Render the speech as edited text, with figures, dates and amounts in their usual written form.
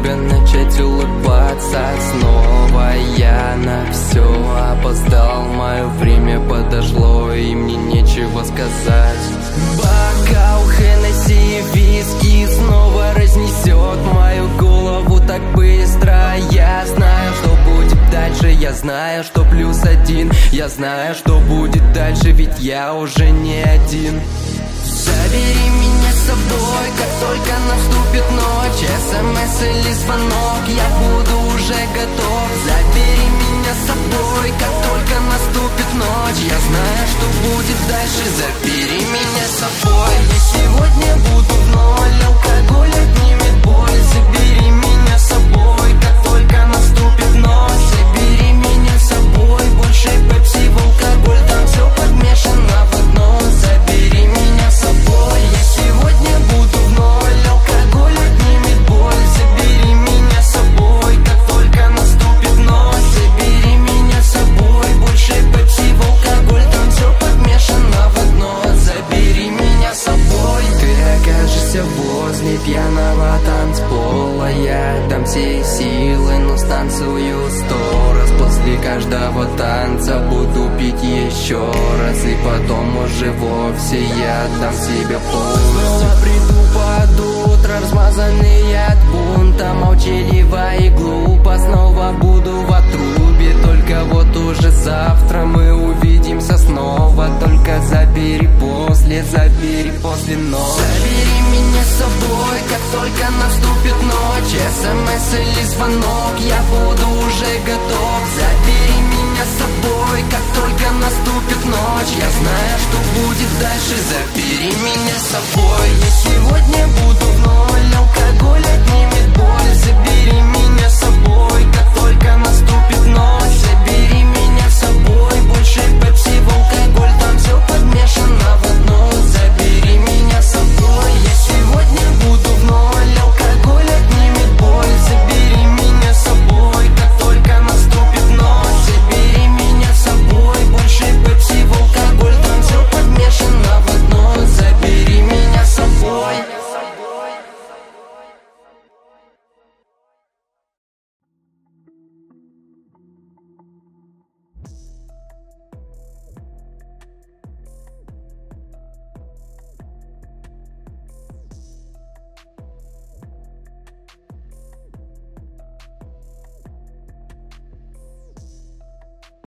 тебя начать улыбаться снова. Я на все опоздал, мое время подошло, и мне нечего сказать. Бокал Хеннесси, виски снова разнесет мою голову так быстро. Я знаю, что будет дальше, я знаю, что +1. Я знаю, что будет дальше, ведь я уже не один. Забери меня с собой, как только наступит ночь. СМС или звонок, я буду уже готов. Забери меня с собой, как только наступит ночь. Я знаю, что будет дальше. Забери меня с собой. Я сегодня буду в ноль, алкоголь отнимет боль. Забери меня с собой, как только наступит ночь. Забери меня с собой, больше пепси в алкоголь, там все подмешано в одно. Забери меня с собой. Я сегодня буду в ноль, алкоголь отнимет боль. Забери меня с собой, как только наступит ночь. Забери меня с собой, больше пепси в алкоголь, там все подмешано в одно. Забери меня с собой. Ты окажешься возле пьяного танцпола. Я дам все силы, но станцую 100 раз. После каждого танца буду пить еще раз, и потом уже вовсе я отдам себе полностью. Снова приду под утро, размазанный от бунта, молчаливо и глупо. Снова буду в отрубе, только вот уже завтра мы увидимся снова. Только забери после ночи. Забери меня с собой, как только наступит ночь. СМС или звонок, я буду уже готов. Забери меня с собой, как только наступит ночь. Я знаю, что будет